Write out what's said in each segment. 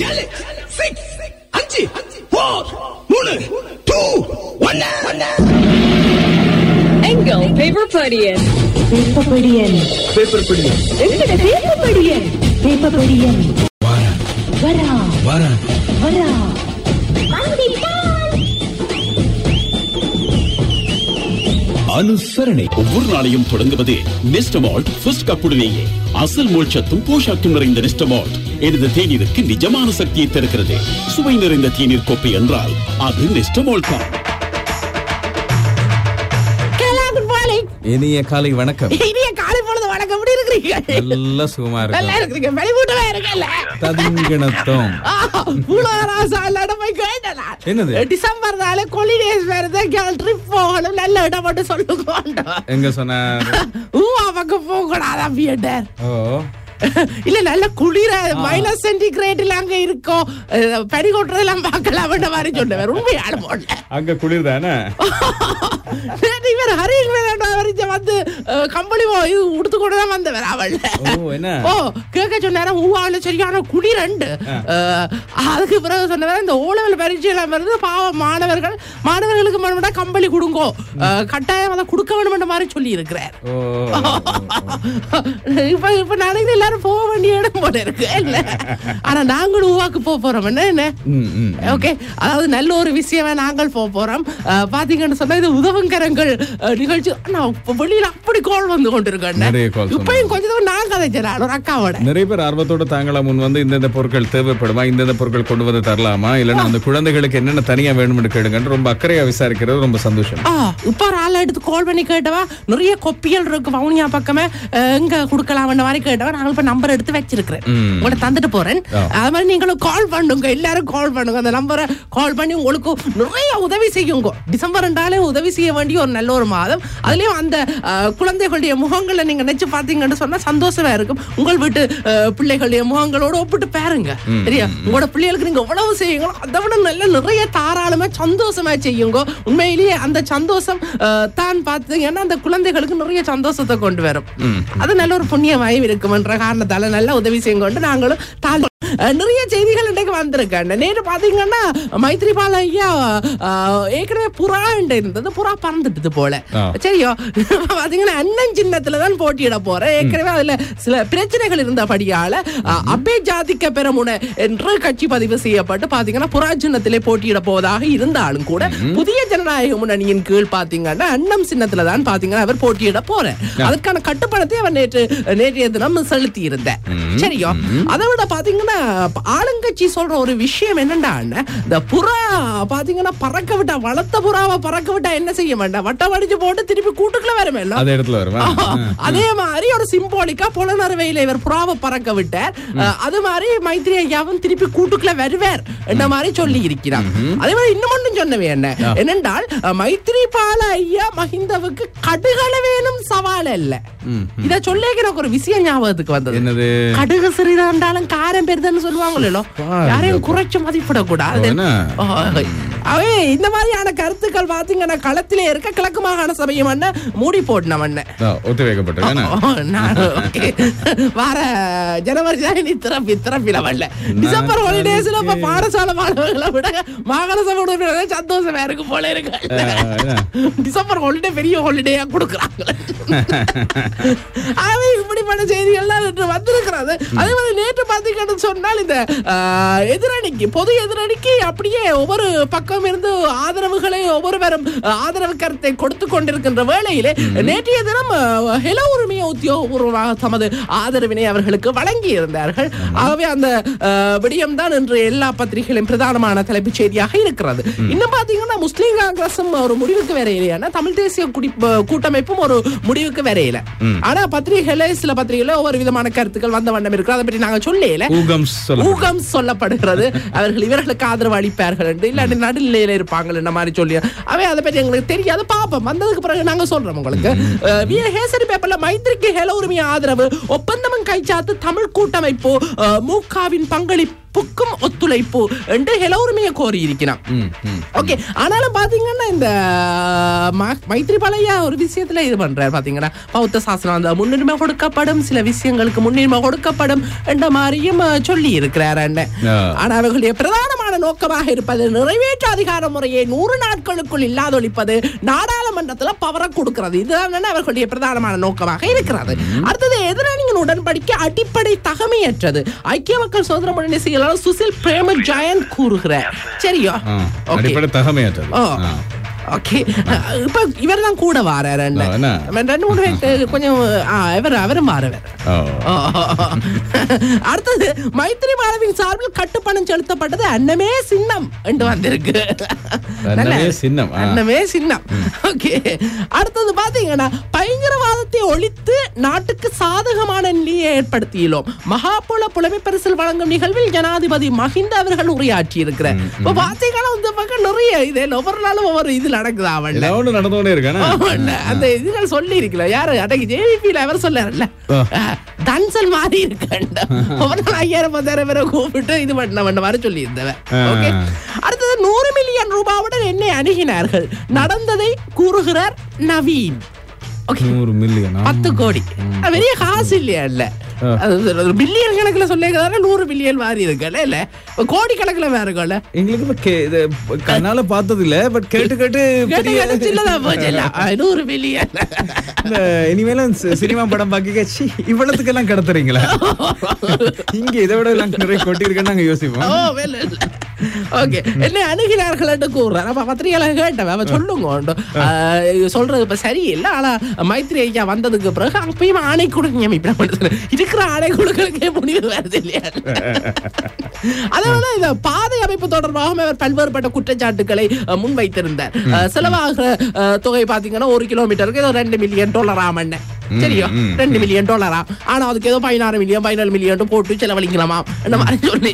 எங்கள் பேப்பர் படியன் அனுசரணை. ஒவ்வொரு நாளையும் தொடங்குவது நெஸ்டமால்ட் ஃபர்ஸ்ட் கப்புடனேயே. அசல் மோட்சத்தும் போஷாக்கும் நிறைந்த நெஸ்டமால்ட் எனது தேநீருக்கு நிஜமான சக்தியை தருகிறது. சுவை நிறைந்த தேநீர் கோப்பை என்றால் அது நெஸ்டமால்ட் தான். இனிய காலை வணக்கம். இனிய காலை பொழுது வணக்கம். எப்படி இருக்கிறீங்க? நல்ல சுகமா இருக்கு. நல்லா இருக்கீங்க. வெளியூட்டவே இருக்கல. ததுங்கிணத்தோம். பூலராசா எல்லாரும் போய் கேட்டலாம். என்னது? டிசம்பர் நாளே ஹாலிடேஸ் வருது. கேர்ள் ட்ரிப் போகணும். நல்ல இடம் மட்டும் சொல்லுங்க. எங்க சொன்னார்? பக்கம் போக கூடாதா பியட்டர்? ஓ இல்ல நல்ல குளிர மைனஸ் சென்டிகிரேட்ல அங்க இருக்கும். பனி கொட்டுறதெல்லாம் பார்க்கலாம் மாதிரி சொன்னவர். உண்மையான போடல. அங்க குளிர் தானே. இவர் ஹரிஷ் வந்து கம்பளி இது உடுத்து கூட தான் வந்தவர். அவள் கேட்க சொன்னார ஊவாவில சரியான குளிர். அதுக்கு பிறகு சொன்னவர் இந்த ஓலவல் பரீட்சை எல்லாம் வருது. பாவம் மாணவர்களுக்கு மறுபடியா கம்பளி கொடுங்கோ, கட்டாயம் அதை கொடுக்க வேண்டும் மாதிரி சொல்லி இருக்கிறார். இப்ப நாளைக்கு எல்லாரும் போக வேண்டிய இடம் போல இருக்கு இல்ல. ஆனா நாங்களும் ஊவாக்கு போறோம். என்ன ஓகே, அதாவது நல்ல ஒரு விஷயமா நாங்கள் போறோம். பாத்தீங்கன்னு சொன்னா இது உதவுங்கரங்கள் நிகழ்ச்சி. வெளியில அப்படி கோல் வந்து கொண்டிருக்கேன். இப்பயும் கொஞ்சம் நான் கதைச்சேன் ஒரு அக்காவோட. நிறைய பேர் ஆர்வத்தோட தாங்களா முன் வந்து இந்த பொருட்கள் தேவைப்படுமா, இந்த பொருட்கள் கொண்டு வந்து தரலாமா, இல்லன்னா அந்த குழந்தைகளுக்கு என்னென்ன தனியா வேணும்னு கேளுங்க. ரொம்ப அக்கறையா விசாரிக்கிறது ரொம்ப சந்தோஷம். இப்ப ஒரு ஆள் எடுத்து கால் பண்ணி கேட்டவா நிறைய கொப்பியல் இருக்கு வவுனியா பக்கமே எங்க கொடுக்கலாம் மாதிரி கேட்டவா. நாங்கள் இப்ப நம்பர் எடுத்து வச்சிருக்கிறேன், உங்களை தந்துட்டு போறேன். அது மாதிரி நீங்களும் கால் பண்ணுங்க, எல்லாரும் கால் பண்ணுங்க. அந்த நம்பரை கால் பண்ணி உங்களுக்கு நிறைய உதவி செய்யுங்க. டிசம்பர் 2 உதவி செய்ய வேண்டிய ஒரு நல்ல ஒரு மாதம். அதுலயும் அந்த குழந்தைகளுடைய முகங்களை நீங்க நினைச்சு பாத்தீங்கன்னு சொன்னா சந்தோஷமா இருக்கும். உங்கள் வீட்டு பிள்ளைகளுடைய முகங்களோட ஒப்பிட்டு பாருங்க. சரியா? உங்களோட பிள்ளைகளுக்கு நீங்க எவ்வளவு செய்யுங்களோ அதை விட நல்ல நிறைய தாராளமா சந்தோஷமா செய்யுங்க. உண்மையிலேயே அந்த சந்தோஷம் தான் பாத்தீங்கன்னா அந்த குழந்தைகளுக்கு நிறைய சந்தோஷத்தை கொண்டு வரும். அது நல்ல ஒரு புண்ணியமாயும் இருக்கும்ன்ற காரணத்தால நல்ல உதவி செய்யுங்க. நாங்களும் நிறைய செய்திகள் இன்றைக்கு வந்திருக்கேன். நேற்று பாத்தீங்கன்னா மைத்ரிபால ஐயா ஏற்கனவே புறா இருந்தது, புறா பறந்துட்டு போல. சரியோ பாத்தீங்கன்னா அண்ணன் சின்னத்துலதான் போட்டியிட போறேன். ஏற்கனவே அதுல சில பிரச்சனைகள் இருந்தபடியால அபே ஜாதிக்க பெருமுனை என்று கட்சி பதிவு செய்யப்பட்டு பாத்தீங்கன்னா புறா சின்னத்திலே போட்டியிட போவதாக இருந்தாலும் கூட புதிய ஜனநாயக முன்னணியின் கீழ் பாத்தீங்கன்னா அண்ணம் சின்னத்துலதான் பாத்தீங்கன்னா அவர் போட்டியிட போறேன். அதற்கான கட்டுப்பணத்தை அவர் நேற்றைய தினம் செலுத்தி இருந்தேன். சரியோ அதை விட பாத்தீங்கன்னா ஆளுங்கட்சி சொல்ற ஒரு விஷயம் என்னண்டா, இந்த புறா பாத்தீங்கன்னா பறக்க விட்டா, வளர்த்த புறாவை பறக்க விட்டா என்ன செய்ய வேண்டாம், வட்டம் அடிச்சு போட்டு திருப்பி கூட்டுக்குள்ள வருமே. அதே மாதிரி ஒரு சிம்போலிக்கா புலனறுவையில இவர் புறாவை பறக்க விட்டார். அது மாதிரி மைத்ரி ஐயாவும் திருப்பி கூட்டுக்குள்ள வருவார் என்ற மாதிரி சொல்லி இருக்கிறார். அதே மாதிரி இன்னும் ஒன்றும் சொன்னவே என்னென்றால் மைத்ரிபால ஐயா மஹிந்தவுக்கு கடுகளவேனும் சவால் அல்ல. இத சொல்ல எனக்கு ஒரு விஷயம் ஞாபகத்துக்கு வந்தது. கடுகு சிறிதாண்டாலும் காரம் பெருதுன்னு சொல்லுவாங்களோ, யாரையும் குறைச்சு மதிப்பிடக்கூடாது. அவே இந்த மாதிரியான கருத்துக்கள் பாத்தீங்கன்னா களத்திலே இருக்க கிழக்கு மாகாண சபையும் மூடி போடணும். வார ஜனவரி திறப்பில வரல. டிசம்பர் ஹாலிடேஸ்ல பாடசாலை மாணவர்களை விட மாகாண சபை சந்தோஷமா இருக்கு போல இருக்கு. டிசம்பர் ஹாலிடே பெரிய ஹாலிடேயா கொடுக்குறாங்க. அவை இப்படிப்பட்ட செய்திகள்லாம் வந்திருக்கிறது. அதே மாதிரி நேற்று பாத்தீங்கன்னு சொன்னால் இந்த எதிரணிக்கு பொது எதிரணிக்கு அப்படியே ஒவ்வொரு பக்கம் இருந்து ஆதரவுகளை ஒவ்வொருவரும் ஆதரவு கருத்தை கொடுத்து கொண்டிருக்கின்ற வேளையிலே நேற்றைய தினம் ஹெலோ உரிமைய உத்தியோகபூர்வமாக தமது ஆதரவினை அவர்களுக்கு வழங்கி இருந்தார்கள். ஆகவே அந்த விடயம் தான் இன்று எல்லா பத்திரிகைகளின் பிரதானமான தலைப்புச் செய்தியாக இருக்கிறது. இன்னும் பாத்தீங்கன்னா முஸ்லீம் காங்கிரசும் ஒரு முடிவுக்கு வரையில, தமிழ் தேசிய கூட்டமைப்பும் ஒரு முடிவுக்கு வரையில. ஆனா பத்திரிகையில சில பத்திரிகையில ஒவ்வொரு விதமான கருத்துக்கள் வந்த வண்ணம் இருக்கு. அதை பற்றி நாங்க சொல்லல. ஊகம் சொல்லப்படுகிறது. அவர்கள் இவர்களுக்கு ஆதரவு அளிப்பார்கள் என்று, இல்லாட்டி நடுநிலையில இருப்பாங்க என்ன மாதிரி சொல்லி அவை அதை பற்றி எங்களுக்கு தெரியாது. பாப்போம், வந்ததுக்கு பிறகு நாங்க சொல்றோம் உங்களுக்கு. ஹேசரி பேப்பர்ல மைத்ரிக்கு ஹெலோ உரிமை ஆதரவு ஒப்பந்தமும் கைச்சாத்து தமிழ் கூட்டமைப்பு மூகாவின் பங்களிப்புக்கும் ஒத்துழைப்பு ஒத்துழைப்பு என்று எல்லோருமே கோரி இருக்கிறான். ஓகே, ஆனாலும் பாத்தீங்கன்னா இந்த மைத்ரிபாலையா ஒரு விஷயத்துல இது பண்றாரு பாத்தீங்கன்னா, பௌத்த சாசனம் அந்த முன்னுரிமை கொடுக்கப்படும், சில விஷயங்களுக்கு முன்னுரிமை கொடுக்கப்படும் என்ற மாதிரியும் சொல்லி இருக்கிறார். ஆனா அவர்களுடைய பிரதானமான நோக்கமாக இருப்பது நிறைவேற்று அதிகார முறையை 100 நாட்களுக்குள் இல்லாதொழிப்பது, நாடாளுமன்றத்துல பவரை கொடுக்கிறது. இதுதான் அவர்களுடைய பிரதானமான நோக்கமாக இருக்கிறது. அடுத்தது எதிரணியின் உடன்படிக்கை அடிப்படை தகமையற்றது. ஐக்கிய மக்கள் சுதந்திர முன்னணி செயலாளர் சுசில் பிரேமஜயந்த் கூறுகிறார். சரியோ, அடிப்படை தகமையற்றது. ஓகே, இப்ப இவர் தான் கூட வாராரு. 2-3 பேர் கொஞ்சம் அவரும் வாரவர். அடுத்தது மைத்ரிபாலவின் சார்பில் கட்டுப்பணம் செலுத்தப்பட்டது அன்னமே சின்னம் என்று வந்திருக்கு. அன்னமே சின்னம். ஓகே, அடுத்தது பாத்தீங்கன்னா பயங்கரவாதத்தை ஒழித்து நாட்டுக்கு சாதகமான நிலையை ஏற்படுத்தியுள்ளோம். மகாபுல புலமை பரிசில் வழங்கும் நிகழ்வில் ஜனாதிபதி மஹிந்த அவர்கள் உரையாற்றி இருக்கிறார். இப்ப பாத்தீங்கன்னா இந்த பக்கம் நிறைய இது ஒவ்வொரு நாளும் ஒவ்வொரு இது நடக்குது. அவன் நடந்தோடே இருக்கான அந்த இதுகள் சொல்லி இருக்கல யாரு அன்னைக்கு ஜேவிபில அவர் சொல்லாருல்ல, தன்சல் மாறி இருக்காண்ட ஒவ்வொரு 5000-10,000 பேரை கூப்பிட்டு இது பண்ண மாதிரி சொல்லி இருந்தவன். ஓகே, அடுத்தது 100 மில்லியன் ரூபாவுடன் என்னை அணுகினார்கள், நடந்ததை கூறுகிறார் நவீன். 100 மில்லியன் 10 கோடி பெரிய காசு இல்லையா? இல்ல பில்லியன் கணக்குல சொல்லிருக்காரு, 100 பில்லியன் மாதிரி இருக்கல, இல்ல கோடி கணக்குல வேற இருக்கல. எங்களுக்கு கண்ணால பார்த்தது இல்ல, பட் கேட்டு 100 பில்லியன். இனிமேலும் சினிமா படம் பாக்க இவ்வளவுக்கு எல்லாம் கடத்துறீங்களா? இங்க இதை விட எல்லாம் நிறைய கொட்டி இருக்கேன்னு நாங்க யோசிப்போம். ஓகே, என்ன அணுகிறார்கள் என்று கூறுறாரு. அப்ப பத்திரிகையாளர் கேட்டவன் சொல்லுங்க சொல்றது இப்ப சரியில்லை. ஆனா மைத்ரி ஐயா வந்ததுக்கு பிறகு அப்பயும் ஆணை கொடுக்க இருக்கிற ஆணை கொடுக்கறதுக்கே முடிவு வருது இல்லையா? அதனால இந்த பாதை அமைப்பு தொடர்பாக அவர் பல்வேறுபட்ட குற்றச்சாட்டுகளை முன்வைத்திருந்தார். செலவாகிற தொகை பாத்தீங்கன்னா 1 கிலோமீட்டருக்கு ஏதோ $2 மில்லியன் ஆமண்ண. சரியோ, $2 மில்லியன். ஆனா அதுக்கு ஏதோ 16 மில்லியன் 17 மில்லியன் போட்டு செலவழிக்கலாமா இந்த மாதிரி சொல்லி.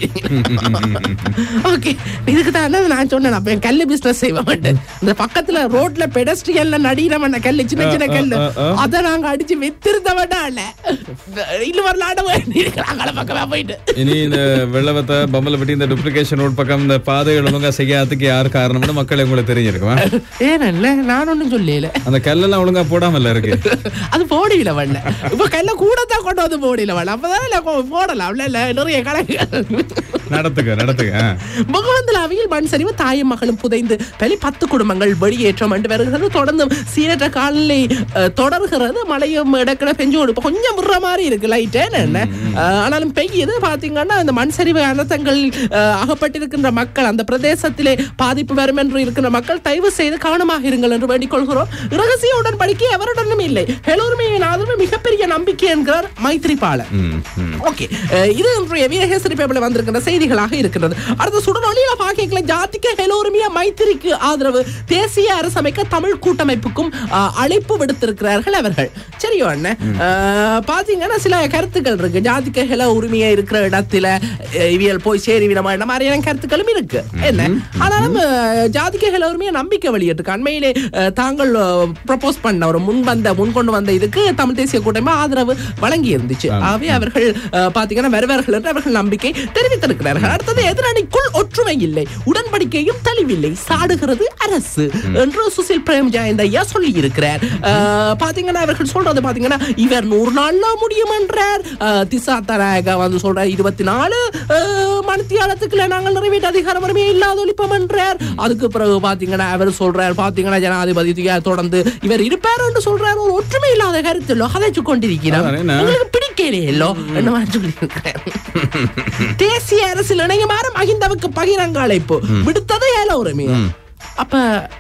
ஓகே, இதுக்கு தான் நான் சொன்னேன், அப்ப என் கல்லு பிசினஸ் செய்வேன். இந்த பக்கத்துல ரோட்ல பெடஸ்ட்ரியன்ல நடிகரமண்ண கல்லு, சின்ன சின்ன கல்லு, அதை நாங்க அடிச்சு வித்திருந்தவட்டா இல்ல இல்ல வரலாட பக்கமா போயிட்டு. இனி இந்த வெள்ளவத்த பம்பலப்பட்டி இந்த டூப்ளிகேஷன் ரோட் பக்கம் இந்த பாதைகள் ஒழுங்கா செய்யாததுக்கு யாரு காரணம்னு மக்கள் உங்களுக்கு தெரிஞ்சிருக்குமா? ஏன் இல்ல, நான் ஒண்ணும் சொல்லல. அந்த கல்லெல்லாம் ஒழுங்கா போடாமல இருக்கு. அது போடியில வரல, இப்ப கல்ல கூட தான் கொண்டு வந்து போடியில வரல, அப்பதான் போடலாம். நிறைய கணக்கு நடத்துக்க முகவந்தலாவில் மண் சரிவு, தாயும் மகளும் புதைந்து பலி 10 குடும்பங்கள் வெளியேற்றம் என்று வருகிறது. தொடர்ந்து சீரற்ற காலநிலை தொடர்கிறது. மழையும் இடக்கிட பெஞ்சு கொடுப்போம், கொஞ்சம் விடுற மாதிரி இருக்கு லைட்டே. என்ன ஆனாலும் பெய்யுது. பாத்தீங்கன்னா இந்த மண் சரிவு அனர்த்தங்கள் அகப்பட்டிருக்கின்ற மக்கள், அந்த பிரதேசத்திலே பாதிப்பு வரும் என்று இருக்கிற மக்கள் தயவு செய்து கவனமாக இருங்கள் என்று வேண்டிக் கொள்கிறோம். ரகசிய உடன்படிக்கை எவருடனும் இல்லை, எல்லோருமையின் ஆதரவு மிகப்பெரிய நம்பிக்கை என்கிறார் மைத்ரிபால. ஓகே, இது இன்றைய வீரகேசரி பேப்பர்ல வந்திருக்கிற செய்திகளாக இருக்கிறது. அடுத்த சுடரொலியில பாக்கிக்கல ஜாதிக்க எல்லோருமே மைத்திரிக்கு ஆதரவு, தேசிய அரசமைக்க தமிழ் கூட்டமைப்புக்கும் அழைப்பு விடுத்திருக்கிறார்கள் அவர்கள். சரியோ அண்ணன், பாத்தீங்கன்னா சில கருத்துக்கள் இருக்கு. ஜாதிக்க ஹெல உரிமையா இருக்கிற இடத்துல இவியல் போய் சேரி விடமா இந்த மாதிரியான கருத்துக்களும் இருக்கு. என்ன ஆனாலும் ஜாதிக்க ஹெல உரிமையா நம்பிக்கை வெளியிட்டு அண்மையிலே தாங்கள் ப்ரொபோஸ் பண்ண ஒரு முன்கொண்டு வந்த இதுக்கு தமிழ் தேசிய கூட்டமைப்பு ஆதரவு வழங்கி இருந்துச்சு. ஆகவே அவர்கள் பாத்தீங்கன்னா வருவார்கள் என்று அவர்கள் நம்பிக்கை தெரிவித்திருக்கிறார்கள். அடுத்தது எதிரணிக்குள் ஒற்றுமை இல்லை, உடன்படிக்கையும் தெளிவில்லை, சாடுகிறது அரசு என்று சுசில் பிரேமஜயந்த் ஐயா சொல்லி இருக்கிறார். பாத்தீங்கன்னா அவர்கள் சொல்றது பாத்தீங்கன்னா இவர் 100 நாள்ல முடியும் என்றார். திசா தராக வந்து சொல்றார் 24 மணித்தியாலத்துக்குள்ள நாங்கள் நிறைவேற்ற அதிகாரம் இல்லாத ஒழிப்போம் என்றார். அதுக்கு பிறகு பாத்தீங்கன்னா அவர் சொல்றார் பாத்தீங்கன்னா ஜனாதிபதி தொடர்ந்து இவர் இருப்பார் என்று சொல்றார். ஒரு ஒற்றுமை இல்லாத கருத்து கதைச்சு கொண்டிருக்கிறார். உங்களுக்கு பிடிக்கலையோ என்ன சொல்லி இருக்கிறார். தேசிய அரசில் இணையுமாறு மஹிந்தவுக்கு பகிரங்க அழைப்பு விடுத்தது ஏல உரிமை. அப்ப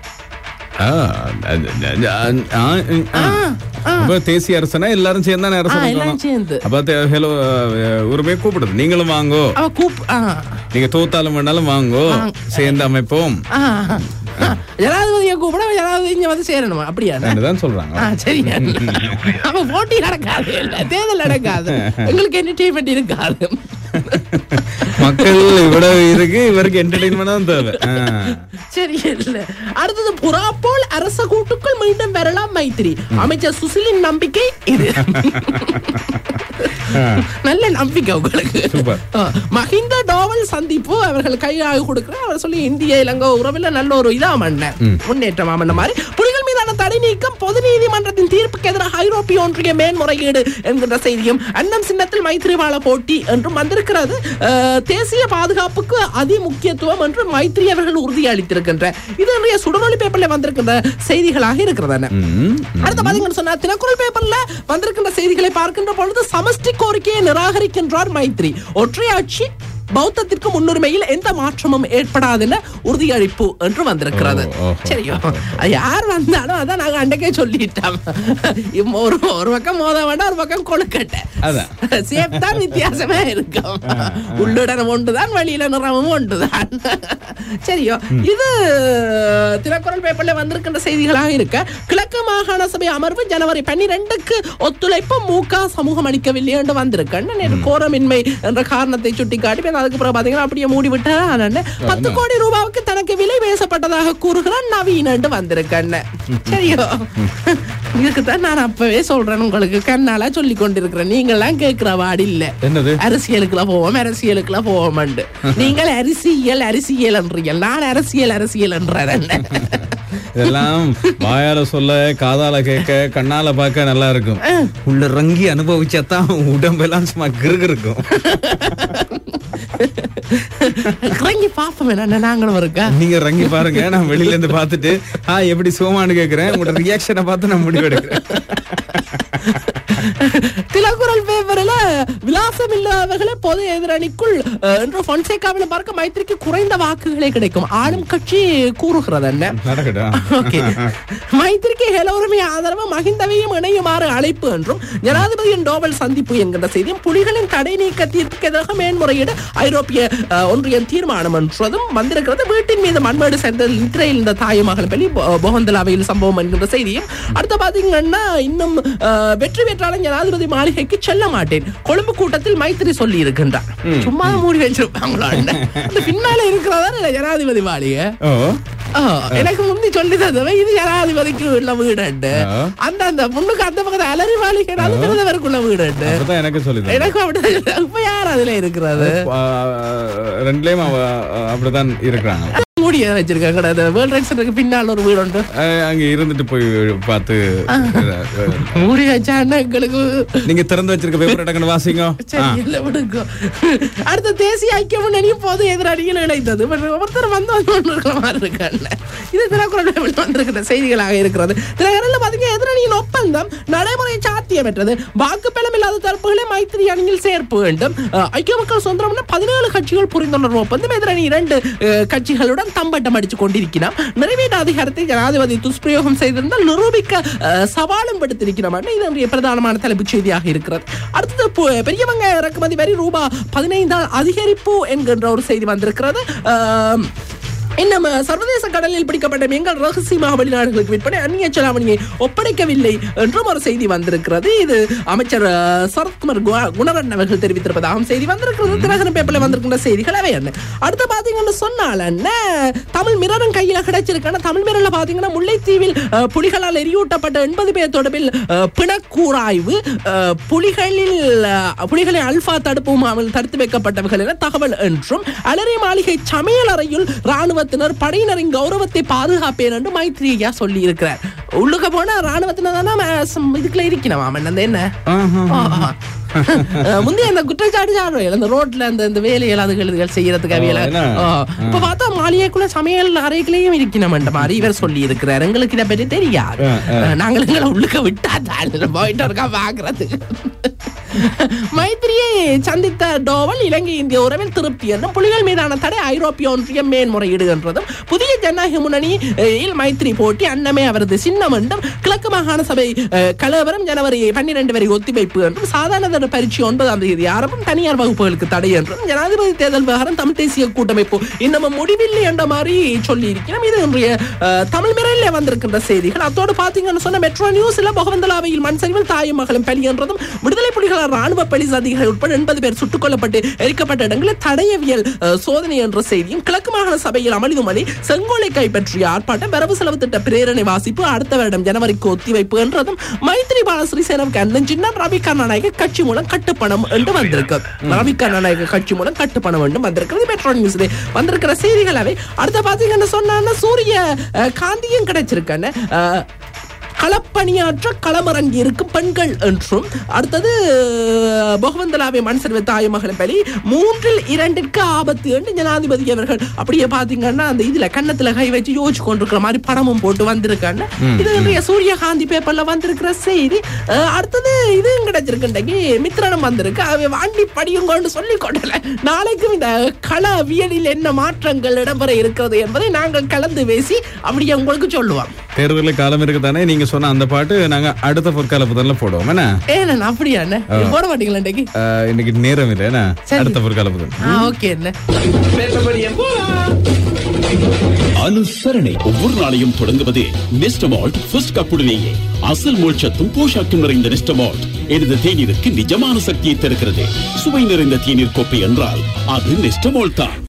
தேசிய அரசனா எல்லாரும் சேர்ந்தானே அரசு. உரிமையை கூப்பிடுது, நீங்களும் வாங்கோ, நீங்க தோத்தாலும் வேணாலும் வாங்கோ, சேர்ந்து அமைப்போம். ஜனாதிபதியை கூப்பிட ஜனாதிபதி இங்க வந்து சேரணுமா? அப்படியா சொல்றாங்க. சரி, அப்ப போட்டி நடக்காது, தேர்தல் நடக்காது, எங்களுக்கு என்டர்டெயின்மெண்ட் இருக்காது. மக்கள் இவ்வளவு இருக்கு, இவருக்கு என்டர்டெயின்மெண்ட் தான் தேவை. சரி, இல்ல அடுத்தது புறா போல் அரச கூட்டுக்குள் மீண்டும் வரலாம் மைத்திரி, அமைச்சர் சுசிலின் நம்பிக்கை இது. நல்ல நம்பிக்கை உங்களுக்கு. மஹிந்த டோவல் சந்திப்பு அவர்கள் கையாக கொடுக்கிறார். அவர் சொல்லி இந்திய இலங்கை உறவில் நல்ல ஒரு முன்னேற்றம் மாதிரி. புலிகள் மீதான தடை நீக்கம் பொது நீதிமன்றத்தின் தீர்ப்புக்கு எதிராக ஐரோப்பிய ஒன்றிய மேன்முறையீடு என்கின்ற செய்தியும் அன்னம் சின்னத்தில் மைத்ரிபால போட்டி என்றும் வந்திருக்கிறது. தேசிய பாதுகாப்புக்கு அதி முக்கியத்துவம் என்று மைத்ரி அவர்கள் உறுதியளித்திருக்கின்ற இது சுடரொலி பேப்பர்ல வந்திருக்கின்ற செய்திகளாக இருக்கிறது. அடுத்து பாத்தீங்கன்னு சொன்னா தினக்குரல் பேப்பர்ல வந்திருக்கின்ற செய்திகளை பார்க்கின்ற பொழுது சமஷ்டி கோரிக்கையை நிராகரிக்கின்றார் மைத்ரி. ஒற்றையாட்சி பௌத்தத்திற்கு முன்னுரிமையில் எந்த மாற்றமும் ஏற்படாதுன்னு உறுதியளிப்பு என்று வந்திருக்கிறது. சரியோ, யார் வந்தாலும் அதான் நாங்க அன்றைக்கே சொல்லிட்டோம். ஒரு பக்கம் மோத வேண்டாம், ஒரு பக்கம் கொழுக்கட்டை தான் வித்தியாசமே இருக்கும். உள்ளுடனும் ஒன்றுதான், வெளியில நிறமும் ஒன்றுதான். சரியோ, இது தினக்குரல் பேப்பர்ல வந்திருக்கின்ற செய்திகளாக இருக்க கிழக்கு மாகாண சபை அமர்வு ஜனவரி 12க்கு ஒத்துழைப்பு மூக சமூகம் அளிக்கவில்லை என்று வந்திருக்கேன். கோரமின்மை என்ற காரணத்தை சுட்டிக்காட்டி அதுக்கு பிறகு பாத்தீங்கன்னா அப்படியே மூடி விட்டார். 10 கோடி ரூபாய்க்கு தனக்கு விலை பேசப்பட்டதாக கூறுகிறான் நவீன் என்று வந்திருக்கேன். சரியோ, இதுக்குதான் நான் அப்பவே சொல்றேன், உங்களுக்கு கண்ணால சொல்லி கொண்டிருக்கிறேன். நீங்க எல்லாம் கேட்கிற வாடி இல்ல, அரசியலுக்குள்ள போவோம். நீங்கள் அரசியல் என்றீங்க, நான் அரசியல் என்றேன். இதெல்லாம் வாயால சொல்ல, காதால கேட்க, கண்ணால பார்க்க நல்லா இருக்கும். உள்ள ரங்கி அனுபவிச்சாதான் உடம்பெல்லாம் சும்மா கிருக்கும். ரங்கி பாப்போம், நாங்களும் இருக்கா. நீங்க ரங்கி பாருங்க, நான் வெளியில இருந்து பாத்துட்டு எப்படி சுகமானு கேக்குறேன். உங்களோட ரியாக்ஷனை பார்த்து நான் முடிவெடுக்கிறேன். திலக்குரல் பேப்பர்ல விலாசம் இல்லாதவர்களை பொது எதிரணிக்குள் என்று பொன்சேகாவில் பார்க்க மைத்திரிக்கு குறைந்த வாக்குகளே கிடைக்கும் ஆளும் கட்சி கூறுகிறது. மைத்திரிக்கு எல்லோருமே ஆதரவு, மஹிந்தவையும் இணையுமாறு அழைப்பு என்றும் ஜனாதிபதியின் டோவல் சந்திப்பு என்கின்ற செய்தியும் புலிகளின் தடை நீக்க தீர்ப்புக்கு எதிராக மேன்முறையீடு ஐரோப்பிய ஒன்றியம் தீர்மானம் என்றதும் வந்திருக்கிறது. வீட்டின் மீது மண்மேடு சேர்ந்த இஸ்ரேல் இந்த தாய் மகள் பள்ளி போகந்தலாவையில் சம்பவம் என்கின்ற செய்தியும். அடுத்த பாத்தீங்கன்னா இன்னும் வெற்றி பெற்றாலும் ஜனாதிபதி மாளிகைக்கு செல்ல மாட்டேன் கொழும்பு கூட்டத்தில் மைத்திரி சொல்லி இருக்கின்றார். சும்மா மூடி வச்சிருப்பாங்களா? பின்னால இருக்கிறதா ஜனாதிபதி மாளிகை? எனக்கு முந்தி சொல்லி தந்தவன் இது ஜனாதிபதிக்கு உள்ள வீடு, அந்த முன்னுக்கு அந்த பக்கத்து அலரி மாளிகை பிரதமருக்குள்ள வீடு எனக்கு சொல்லி. எனக்கு அப்படிதான். இப்ப யார் அதுல இருக்கிறது? ரெண்டுலயும் அப்படிதான் இருக்கிறாங்க. மூடிய வச்சிருக்காங்க. வேர்ல்ட் ட்ரேட் சென்டருக்கு பின்னால் ஒரு வீடு உண்டு, அங்க இருந்துட்டு போய் பார்த்து மூடி வச்சா எங்களுக்கு நீங்க திறந்து வச்சிருக்க பேப்பர் டக்குனு வாசிங்க. இல்ல விடுங்க. அடுத்த தேசிய ஐக்கிய முன்னணியும் பொது எதிரணியில் இணைந்தது. ஒருத்தர் வந்து இருக்கிற மாதிரி இருக்காங்க. இது தினக்குரல் வந்திருக்கிற செய்திகளாக இருக்கிறது. தினகரன்ல பாத்தீங்கன்னா எதிரணியின் ஒப்பந்தம் நடைமுறை சாத்தியமற்றது, வாக்குப்பலம் இல்லாத தரப்புகளை மைத்திரி அணியில் சேர்ப்பு வேண்டும். ஐக்கிய மக்கள் சுதந்திரம் 17 கட்சிகள் புரிந்துணர்வு ஒப்பந்தம். எதிரணி 2 கட்சிகளுடன் தம்பட்டம் அடிச்சு கொண்டிருக்கிறார். நிறைவேற்ற அதிகாரத்தை ஜனாதிபதி துஷ்பிரயோகம் செய்திருந்தால் நிரூபிக்க சவாலும் விடுத்திருக்கிறார். இது பிரதானமான தலைப்புச் செய்தியாக இருக்கிறது. அடுத்தது பெரிய வெங்காய இறக்குமதி வரி ரூபாய் 15 அதிகரிப்பு என்கின்ற ஒரு செய்தி வந்திருக்கிறது. இன்னும் சர்வதேச கடலில் பிடிக்கப்பட்ட மீன்கள் ரகசியமாக வெளிநாடுகளுக்கு விற்பனை அந்நிய செலாவணியை ஒப்படைக்கவில்லை என்றும் ஒரு செய்தி வந்திருக்கிறது. இது அமைச்சர் சரத்குமார் குணரட்ன அவர்கள் தெரிவித்திருப்பதாகவும் செய்தி வந்திருக்கிறது. தினகரன் பேப்பர்ல வந்திருக்கின்ற செய்திகள் அவை என்ன. அடுத்து பாத்தீங்கன்னா சொன்னால தமிழ் மிரரும் கையில கிடைச்சிருக்கான. தமிழ் மிரர்ல பாத்தீங்கன்னா முல்லைத்தீவில் புலிகளால் எரியூட்டப்பட்ட 80 பேர் தொடர்பில் பிணக்கூறாய்வு, புலிகளின் அல்பா தடுப்பு முகாமில் தடுத்து வைக்கப்பட்டவர்கள் என தகவல் என்றும் அலரி மாளிகை சமையல் அறையில் ராணுவ படையினரின் கௌரவத்தை பாதுகாப்பேன் என்று மைத்ரியா சொல்லி இருக்கிறார். உள்ளுக்க போனா ராணுவத்தினர் இதுக்குள்ள இருக்கணும். என்ன முந்தைய அந்த குற்றச்சாட்டு சாடுறோம் அந்த ரோட்ல அந்த வேலைகள் அதுகள் செய்யறதுக்கு வேலை. இப்ப பார்த்தா மாளிகைக்குள்ள சமையல் அறைகளையும் இருக்கணும் என்ற மாதிரி இவர் சொல்லி இருக்கிறார். எங்களுக்கு இதை பற்றி தெரியாது, நாங்கள் எங்களை உள்ளுக்க விட்டா தான் போயிட்டு இருக்கா பாக்குறதுக்கு. மைத்திரியை சந்தித்த டோவல் இலங்கை இந்திய உறவில் திருப்தி என்றும் புலிகள் மீதான தடை ஐரோப்பிய ஒன்றியம் மேன்முறையீடு என்றதும் புதிய ஜனநாயக முன்னணியில் மைத்திரி போட்டி அன்னமே அவரது சின்னம் என்றும் கிழக்கு மாகாண சபை கலவரம் ஜனவரி 12 வரை ஒத்திவைப்பு என்றும் சாதாரண பரீட்சை 9ஆம் தேதி ஆரம்பம் தனியார் வகுப்புகளுக்கு தடை என்றும் ஜனாதிபதி தேர்தல் விவகாரம் தமிழ் தேசிய கூட்டமைப்பு இன்னமும் முடிவில்லை என்ற மாதிரி சொல்லி இருக்கிறோம். இது இன்றைய தமிழ் மிரரில் வந்திருக்கின்ற செய்திகள். அதோடு பாத்தீங்கன்னு சொன்ன மெட்ரோ நியூஸ்ல பொகவந்தலாவையில் மண் சரிவில் தாயும் மகளும் பலி என்றதும் விடுதலை புலிகள் ராணுவ போலீஸ் அதிகாரிகள் உட்பட 80 பேர் சுட்டுக் கொல்லப்பட்டு எரிக்கப்பட்ட இடங்களில் தடயவியல் சோதனை என்ற செய்தியும், கிழக்கு மாகாண சபையில் அமளிதுமணி, செங்கோலை கைப்பற்றிய ஆர்ப்பாட்டம், வரவு செலவு திட்ட பிரேரணை வாசிப்பு அடுத்த வருடம் ஜனவரிக்கு ஒத்திவைப்பு என்றதும், மைத்ரிபால சிறிசேனவுக்கு அந்த சின்ன ரவி கருணாநாயக கட்சி மூலம் கட்டுப்பணம் என்று வந்திருக்கு. ரவி கருணாநாயக கட்சி மூலம் கட்டுப்பணம் என்று வந்திருக்கிறது. மெட்ரோ நியூஸ்ல வந்திருக்கிற செய்திகளாவே அடுத்த பாத்தீங்கன்னா சொன்னா சூரிய காந்தியும் கிடைச்சிருக்கான களப்பணியாற்ற களமிறங்கி இருக்கும் பெண்கள் என்றும், அடுத்தது பகவந்தலாவை மன்சர்வ தாய் மகள் பலி 2/3 ஆபத்து என்று ஜனாதிபதி அவர்கள் அப்படியே பாத்தீங்கன்னா அந்த இதுல கன்னத்துல கை வச்சு யோசிச்சு கொண்டிருக்கிற மாதிரி படமும் போட்டு வந்திருக்காங்க. இது இன்றைய சூரியகாந்தி பேப்பர்ல வந்திருக்கிற செய்தி. அடுத்தது இதுவும் கிடைச்சிருக்கு, மித்திரனும் வந்திருக்கு. வாண்டி படியுங்கன்னு சொல்லி கொண்டல. நாளைக்கும் இந்த களவியலில் என்ன மாற்றங்கள் இடம்பெற இருக்கிறது என்பதை நாங்கள் கலந்து பேசி அப்படியே உங்களுக்கு சொல்லுவோம். தேர்தலில் காலம் இருக்குதானே, நீங்க சொன்ன அந்த பாட்டு நாங்க அடுத்த பொற்கால புதன்ல போடுவோம். என்ன அப்படியா போட மாட்டீங்களா இன்னைக்கு? இன்னைக்கு நேரம் இல்ல, என்ன அடுத்த பொற்கால புதன். ஓகே. என்ன அனுசரணை ஒவ்வொரு நாளையும் தொடங்குவது நெஸ்டமால்ட் ஃபர்ஸ்ட் கப்புடனேயே. அசல் மோட்சத்தும் போஷாக்கும் நிறைந்த நெஸ்டமால்ட் எனது தேநீருக்கு நிஜமான சக்தியை தருகிறது. சுவை நிறைந்த தேநீர் கோப்பை என்றால் அது நெஸ்டமால்ட் தான்.